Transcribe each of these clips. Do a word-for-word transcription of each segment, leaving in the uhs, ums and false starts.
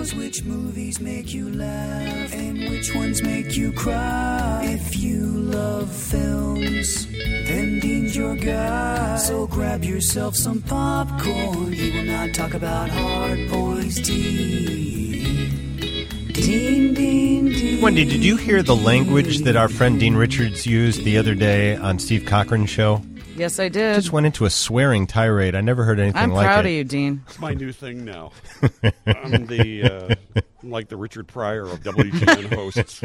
knows which movies make you laugh and which ones make you cry. If you love films, then Dean's your guy. So grab yourself some popcorn. He will not talk about Hard Boys. Dean, Dean, Dean, Dean. Wendy, did you hear the language that our friend Dean Richards used the other day on Steve Cochran's show? Yes, I did. Just went into a swearing tirade. I never heard anything I'm like it. I'm proud of you, Dean. It's my new thing now. I'm the uh, I'm like the Richard Pryor of W G N hosts.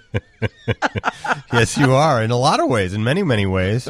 Yes, you are in a lot of ways, in many, many ways.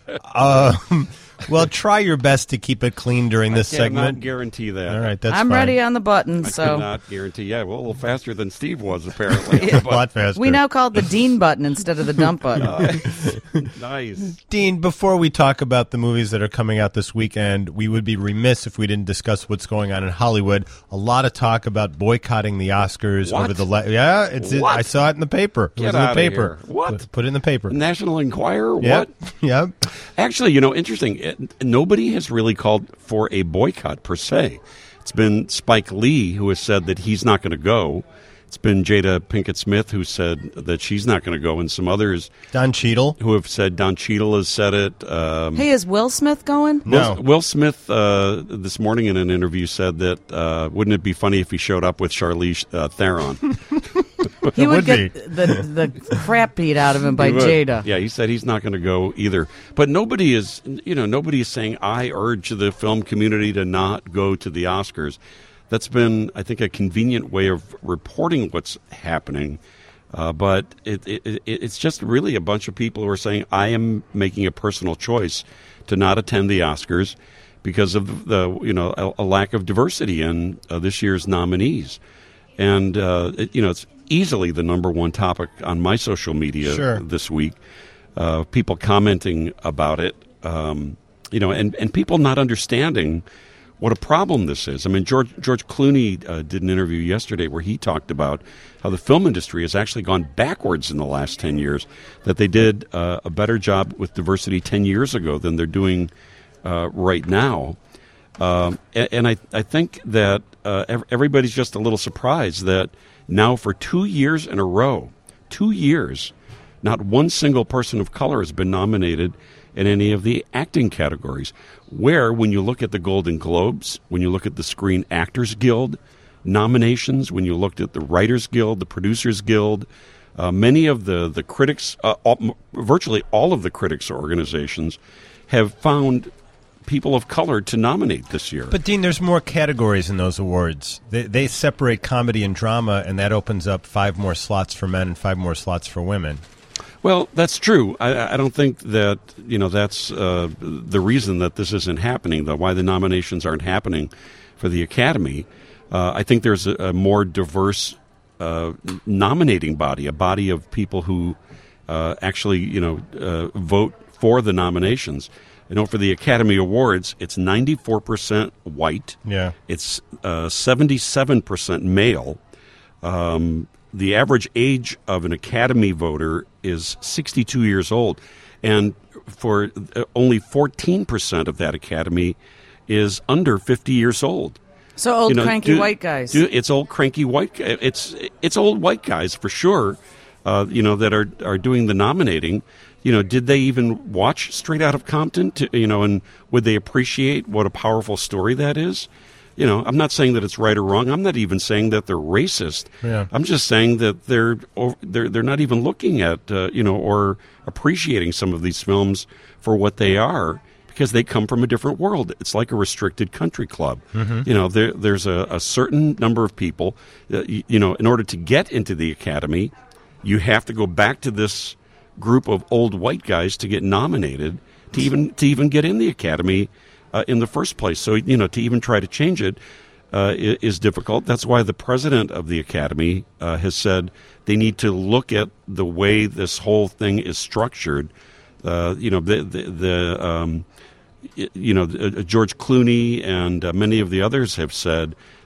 Um, well, try your best to keep it clean during this I cannot segment. guarantee that. All right, that's I'm fine. ready on the button. I so cannot guarantee. Yeah, well, a little faster than Steve was apparently. A lot faster. we now call it the Dean button instead of the dump button. Nice. Nice. Dean, before we talk about the movies that are coming out this weekend, we would be remiss if we didn't discuss what's going on in Hollywood. A lot of talk about boycotting the Oscars What? over the la- yeah. It's it, What? I saw it in the paper. It Get was in the outta paper. here. What? Put, put it in the paper. National Enquirer? Yep. What? Yep. Actually, you know, interesting. It, nobody has really called for a boycott per se. It's been Spike Lee who has said that he's not going to go. It's been Jada Pinkett Smith who said that she's not going to go, and some others Don Cheadle. who have said, Don Cheadle has said it. Um, Hey, is Will Smith going? No. Will, Will Smith uh, this morning in an interview said that uh, wouldn't it be funny if he showed up with Charlize uh, Theron? He would, would get be. the the crap beat out of him by He would. Jada. Yeah, he said he's not going to go either. But nobody is, you know, nobody is saying I urge the film community to not go to the Oscars. That's been, I think, a convenient way of reporting what's happening. Uh, but it, it, it, it's just really a bunch of people who are saying I am making a personal choice to not attend the Oscars because of the, you know, a, a lack of diversity in uh, this year's nominees. And, uh, it, you know, it's easily the number one topic on my social media Sure. this week. Uh, people commenting about it, um, you know, and, and people not understanding what a problem this is. I mean, George George Clooney uh, did an interview yesterday where he talked about how the film industry has actually gone backwards in the last ten years, that they did uh, a better job with diversity ten years ago than they're doing uh, right now. Um, and, and I, I think that uh, ev- everybody's just a little surprised that now for two years in a row, two years, not one single person of color has been nominated in any of the acting categories, where when you look at the Golden Globes, when you look at the Screen Actors Guild nominations, when you looked at the Writers Guild, the Producers Guild, uh, many of the, the critics, uh, all, virtually all of the critics organizations have found people of color to nominate this year. But, Dean, there's more categories in those awards. They, they separate comedy and drama, and that opens up five more slots for men and five more slots for women. Well, that's true. I, I don't think that, you know, that's uh, the reason that this isn't happening, though, why the nominations aren't happening for the Academy. Uh, I think there's a, a more diverse uh, nominating body, a body of people who uh, actually, you know, uh, vote for the nominations. You know, for the Academy Awards, it's ninety-four percent white. Yeah. It's uh, seventy-seven percent male. Um, the average age of an Academy voter is sixty-two years old. And for uh, only fourteen percent of that Academy is under fifty years old. So old You know, cranky do- white guys. do- it's old cranky white. gu- It's it's old white guys for sure. Uh, you know, that are are doing the nominating. You know, did they even watch Straight Outta Compton? To, you know, and would they appreciate what a powerful story that is? You know, I'm not saying that it's right or wrong. I'm not even saying that they're racist. Yeah. I'm just saying that they're they're they're not even looking at uh, you know, or appreciating some of these films for what they are, because they come from a different world. It's like a restricted country club. Mm-hmm. You know, there, there's a, a certain number of people, uh, you, you know, in order to get into the Academy, you have to go back to this group of old white guys to get nominated to even to even get in the Academy uh, in the first place. So, you know, to even try to change it uh, is, is difficult. That's why the president of the Academy uh, has said they need to look at the way this whole thing is structured. Uh, you know, the the, the um, you know, George Clooney and uh, many of the others have said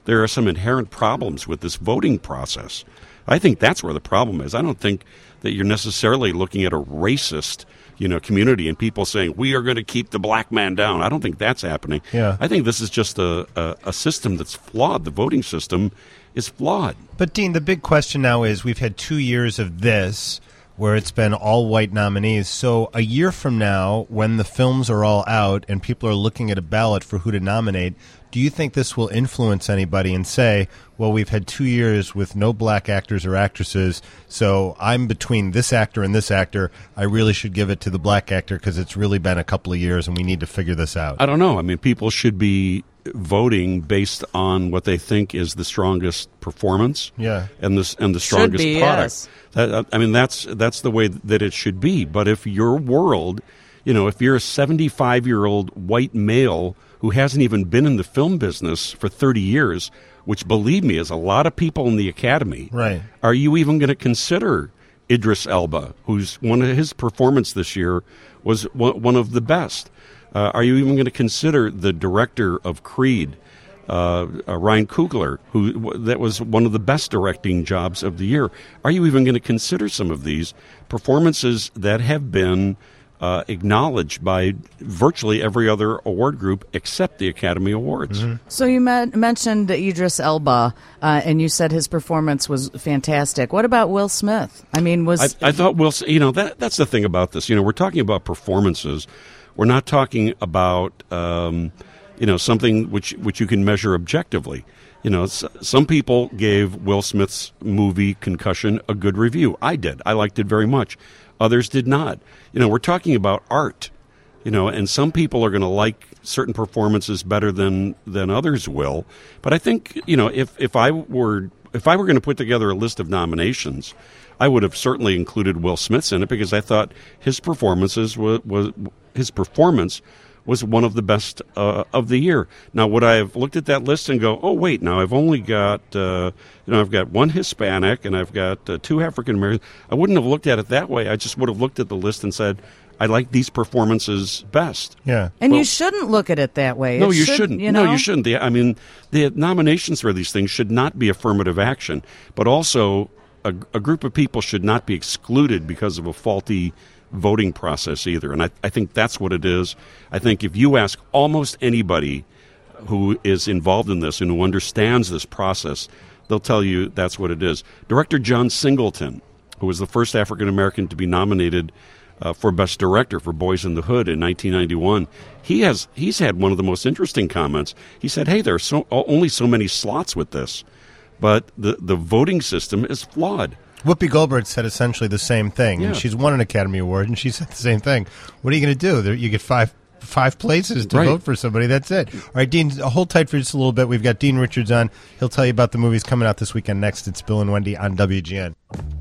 there are some inherent problems with this voting process. I think that's where the problem is. I don't think that you're necessarily looking at a racist, you know, community and people saying, we are going to keep the black man down. I don't think that's happening. Yeah. I think this is just a, a, a system that's flawed. The voting system is flawed. But, Dean, the big question now is we've had two years of this where it's been all white nominees. So a year from now, when the films are all out and people are looking at a ballot for who to nominate, do you think this will influence anybody and say, well, we've had two years with no black actors or actresses, so I'm between this actor and this actor. I really should give it to the black actor because it's really been a couple of years and we need to figure this out? I don't know. I mean, people should be voting based on what they think is the strongest performance, yeah, and this and the strongest be, product. Yes. That, I mean, that's that's the way that it should be. But if your world, you know, if you're a seventy-five-year-old white male who hasn't even been in the film business for thirty years, which, believe me, is a lot of people in the Academy, right? Are you even going to consider Idris Elba, who's one of his performance this year was one of the best? Uh, are you even going to consider the director of Creed, uh, uh, Ryan Coogler, who w- that was one of the best directing jobs of the year? Are you even going to consider some of these performances that have been uh, acknowledged by virtually every other award group except the Academy Awards? Mm-hmm. So you met, mentioned Idris Elba, uh, and you said his performance was fantastic. What about Will Smith? I mean, was I, I thought Will, you know, that that's the thing about this. You know, we're talking about performances. We're not talking about, um, you know, something which, which you can measure objectively. You know, s- some people gave Will Smith's movie Concussion a good review. I did. I liked it very much. Others did not. You know, we're talking about art, you know, and some people are going to like certain performances better than, than others will. But I think, you know, if, if I were if I were going to put together a list of nominations, I would have certainly included Will Smith's in it because I thought his performances was, was his performance was one of the best uh, of the year. Now, would I have looked at that list and go, oh, wait, now I've only got, uh, you know, I've got one Hispanic and I've got uh, two African Americans. I wouldn't have looked at it that way. I just would have looked at the list and said, I like these performances best. Yeah. and well- you shouldn't look at it that way. No, It you should- shouldn't. You know? No, you shouldn't. The, I mean, the nominations for these things should not be affirmative action, but also a, a group of people should not be excluded because of a faulty voting process either. And I, I think that's what it is. I think if you ask almost anybody who is involved in this and who understands this process, they'll tell you that's what it is. Director John Singleton, who was the first African American to be nominated uh, for Best Director for Boys in the Hood in nineteen ninety-one, he has he's had one of the most interesting comments. He said, "Hey, there are so, only so many slots with this, but the the voting system is flawed." Whoopi Goldberg said essentially the same thing, Yeah. and she's won an Academy Award, and she said the same thing. What are you going to do? There, you get five five places to Right. vote for somebody. That's it. All right, Dean, hold tight for just a little bit. We've got Dean Richards on. He'll tell you about the movies coming out this weekend next. It's Bill and Wendy on W G N.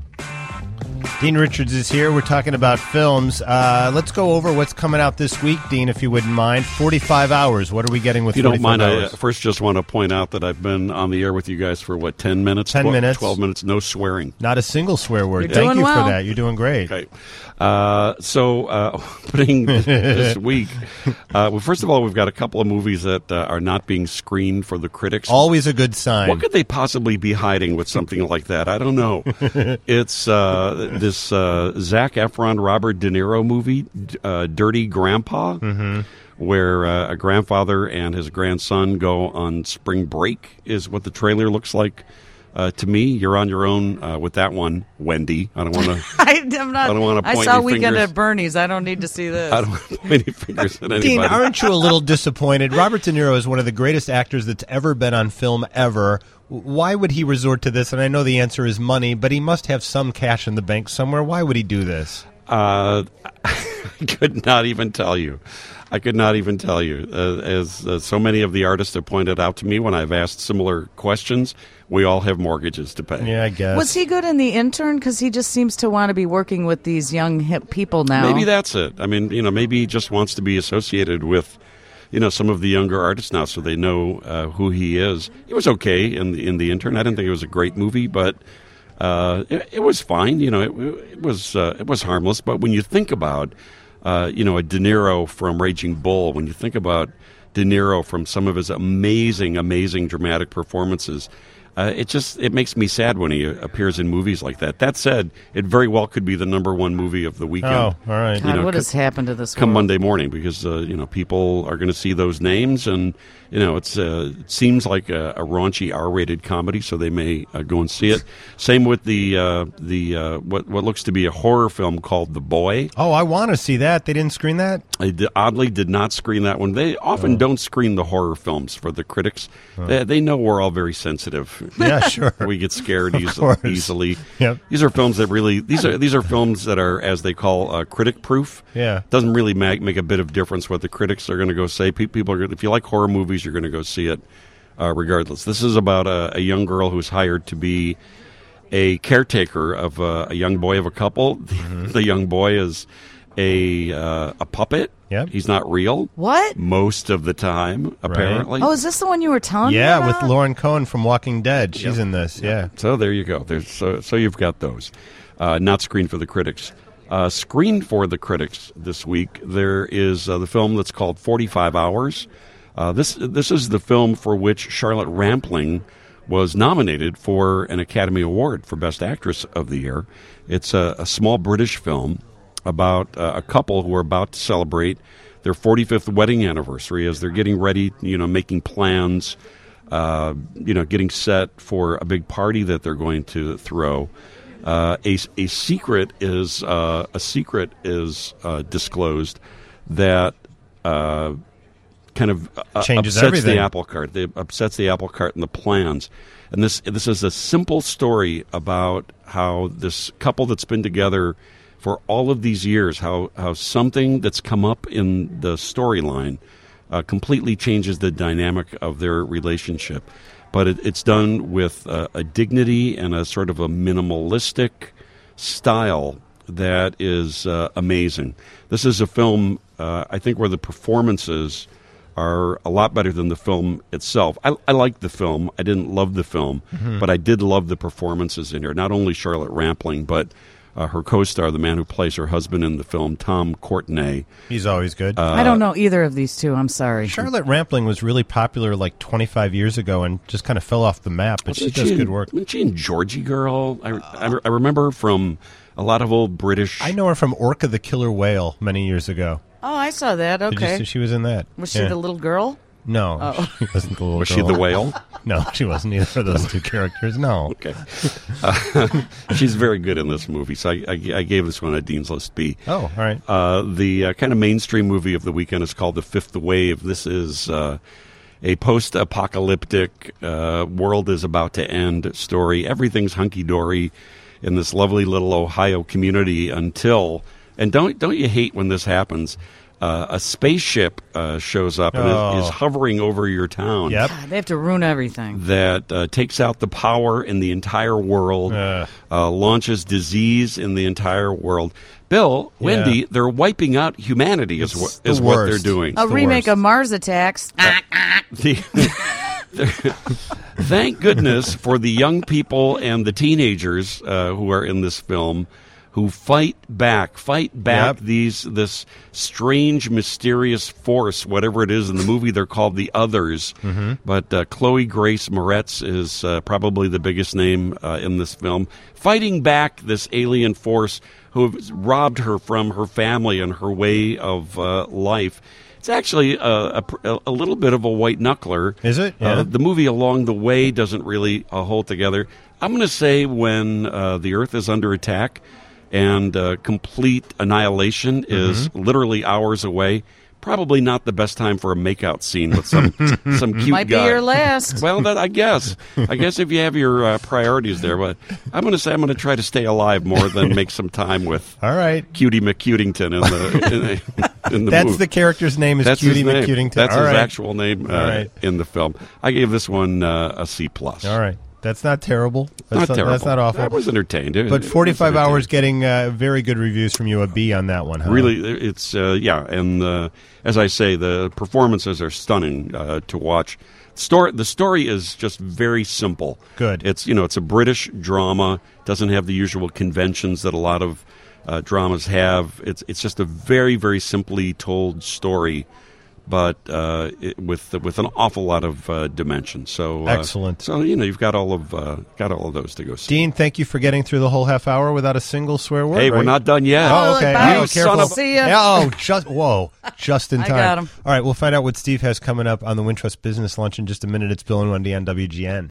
Dean Richards is here. We're talking about films. Uh, let's go over what's coming out this week, Dean, if you wouldn't mind. forty-five hours. What are we getting with If you don't forty-five mind, I uh, hours? first just want to point out that I've been on the air with you guys for, what, ten minutes? ten Twelve- minutes. twelve minutes, no swearing. Not a single swear word. You're Thank doing you well. for that. You're doing great. Okay. Uh, so, uh, opening this week, uh, well, first of all, we've got a couple of movies that uh, are not being screened for the critics. Always a good sign. What could they possibly be hiding with something like that? I don't know. It's uh, this uh, Zac Efron, Robert De Niro movie, uh, Dirty Grandpa, Mm-hmm. where uh, a grandfather and his grandson go on spring break, is what the trailer looks like. Uh, to me, you're on your own uh, with that one, Wendy. I don't want to. I, I'm not, I don't wanna I point saw any Weekend fingers. at Bernie's. I don't need to see this. I don't want to point any fingers at anybody. Dean, aren't you a little disappointed? Robert De Niro is one of the greatest actors that's ever been on film ever. Why would he resort to this? And I know the answer is money, but he must have some cash in the bank somewhere. Why would he do this? Uh, I could not even tell you. I could not even tell you. Uh, as uh, so many of the artists have pointed out to me when I've asked similar questions, we all have mortgages to pay. Yeah, I guess. Was he good in The Intern? Because he just seems to want to be working with these young, hip people now. Maybe that's it. I mean, you know, maybe he just wants to be associated with, you know, some of the younger artists now, so they know uh, who he is. It was okay in the in the Intern. I didn't think it was a great movie, but uh, it, it was fine. You know, it, it was uh, it was harmless. But when you think about, uh, you know, a De Niro from Raging Bull, when you think about De Niro from some of his amazing, amazing dramatic performances. Uh, it just it makes me sad when he appears in movies like that. That said, it very well could be the number one movie of the weekend. Oh, all right. God, You know, what co- has happened to this come world? Monday morning, because uh, you know people are going to see those names, and you know it's uh, it seems like a, a raunchy R-rated comedy, so they may uh, go and see it. Same with the uh, the uh, what what looks to be a horror film called The Boy. Oh, I want to see that. They didn't screen that? I d- oddly did not screen that one. They often Oh. don't screen the horror films for the critics. They, they know we're all very sensitive. Yeah, sure. We get scared eas- course. easily. Yep. These are films that really these are these are films that are, as they call, uh, critic proof. Yeah. Doesn't really make make a bit of difference what the critics are going to go say. Pe- People are gonna, if you like horror movies, you're going to go see it uh, regardless. This is about a, a young girl who's hired to be a caretaker of a, a young boy of a couple. Mm-hmm. The young boy is a uh, a puppet. Yep. He's not real What? most of the time, apparently. Oh, is this the one you were telling me Yeah, about? with Lauren Cohen from Walking Dead. She's Yep. in this, yeah. So there you go. There's, so, so you've got those. Uh, not screened for the critics. Uh, screened for the critics this week, there is uh, the film that's called forty-five hours. Uh, this this is the film for which Charlotte Rampling was nominated for an Academy Award for Best Actress of the Year. It's a, a small British film about uh, a couple who are about to celebrate their forty-fifth wedding anniversary as they're getting ready, you know, making plans, uh, you know, getting set for a big party that they're going to throw. Uh, a, a secret is uh, a secret is uh, disclosed that uh, kind of uh, Changes upsets everything. the apple cart. It upsets the apple cart and the plans. And this this is a simple story about how this couple that's been together for all of these years, how, how something that's come up in the storyline uh, completely changes the dynamic of their relationship. But it, it's done with uh, a dignity and a sort of a minimalistic style that is uh, amazing. This is a film, uh, I think, where the performances are a lot better than the film itself. I, I liked the film. I didn't love the film, Mm-hmm. but I did love the performances in here. Not only Charlotte Rampling, but uh, her co-star, the man who plays her husband in the film, Tom Courtenay. He's always good. I don't know either of these two. I'm sorry. Charlotte Rampling was really popular like twenty-five years ago and just kind of fell off the map, but she Wasn't does in- good work. Wasn't she in Georgie Girl? I, I, I remember from a lot of old British... I know her from Orca the Killer Whale many years ago. Oh, I saw that. Did you Okay. see she was in that? Was she Yeah. the little girl? No, she wasn't the little Was girl. she the whale? No, she wasn't either of those two characters. No. Okay. Uh, she's very good in this movie, so I, I, I gave this one a Dean's List B. Oh, all right. Uh, the uh, kind of mainstream movie of the weekend is called The Fifth Wave. This is uh, a post-apocalyptic, uh, world is about to end story. Everything's hunky-dory in this lovely little Ohio community until, and don't don't you hate when this happens? Uh, a spaceship uh, shows up and Oh. is, is hovering over your town. Yep. God, they have to ruin everything. That uh, takes out the power in the entire world, Ugh. uh, launches disease in the entire world. Bill, Yeah. Wendy, they're wiping out humanity is, It's what, the is what they're worst. doing. A the remake worst. of Mars Attacks. The- thank goodness for the young people and the teenagers uh, who are in this film who fight back, fight back Yep. these this strange, mysterious force, whatever it is. In the movie, they're called the Others. Mm-hmm. But uh, Chloe Grace Moretz is uh, probably the biggest name uh, in this film, fighting back this alien force who has robbed her from her family and her way of uh, life. It's actually a, a, a little bit of a white knuckler. Is it? Uh, Yeah. the movie Along the Way doesn't really uh, hold together. I'm going to say when uh, the Earth is under attack and uh, complete annihilation is Mm-hmm. literally hours away, probably not the best time for a makeout scene with some some cute Might be guy. your last. Well, that I guess. I guess if you have your uh, priorities there, but I'm going to say I'm going to try to stay alive more than make some time with All right. Cutie McCutington in the in, the- in the That's movie. the character's name is That's Cutie his name. McCutington. That's All his right. actual name uh, All right. in the film. I gave this one uh, a C plus. All right. That's not terrible. That's Not terrible. That's not awful. I was entertained. It- But it was forty-five entertaining. hours getting uh, very good reviews from you, a B on that one, huh? Really, it's uh, yeah, and uh, as I say, the performances are stunning uh, to watch. Story, the story is just very simple. Good. It's you know, it's a British drama. Doesn't have the usual conventions that a lot of uh, dramas have. It's it's just a very very simply told story but uh, it, with with an awful lot of uh, dimension. So uh, excellent. So you know you've got all of uh, got all of those to go see. Dean, thank you for getting through the whole half hour without a single swear word. Hey, right? we're not done yet. Oh, okay. Bye. Oh, You careful. son of a- See ya. Yeah, oh, just whoa, just in I time. got him. All right, we'll find out what Steve has coming up on the Wintrust Business Lunch in just a minute. It's Bill and Wendy on W G N.